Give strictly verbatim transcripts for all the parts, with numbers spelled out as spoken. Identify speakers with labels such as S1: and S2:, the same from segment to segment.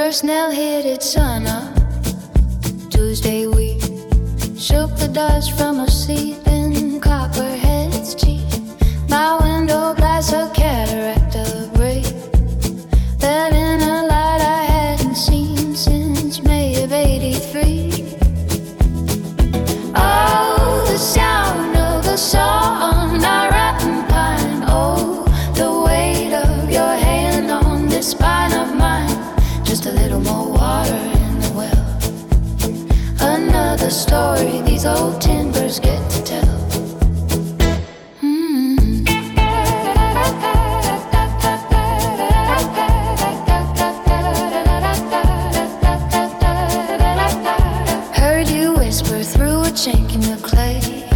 S1: First nail hit its sun up. Tuesday we shook the dust from a sleeping copperhead's cheek. My window glass a cataract of gray. That in a light I hadn't seen since May of eighty-three. Oh, the sound of the song I wrap in pine. Oh, the weight of your hand on this spine of mine. Just a little more water in the well. Another story these old timbers get to tell. Mm. Heard you whisper through a chink in the clay,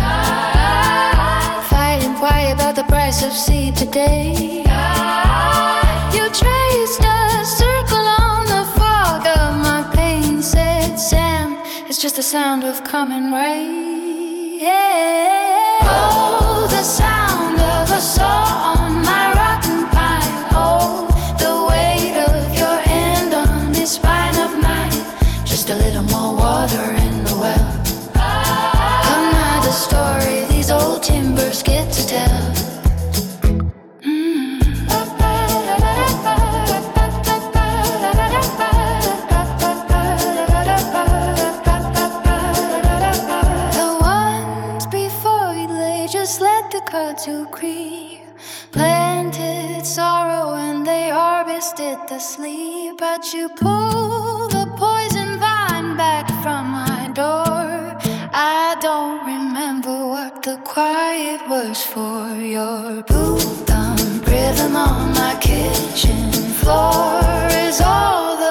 S1: fighting quiet about the price of seed today. You traced a circle on the fog of my pain. Said, Sam, it's just the sound of coming rain. Oh, the sound of a saw on my rotten pine. Oh, the weight of your hand on this spine of mine. Just a little more water in the well. Another story these old timbers get to tell. To creep, planted sorrow and they harvested the sleep. But you pull the poison vine back from my door. I don't remember what the quiet was for. Your boot thump rhythm on my kitchen floor is all the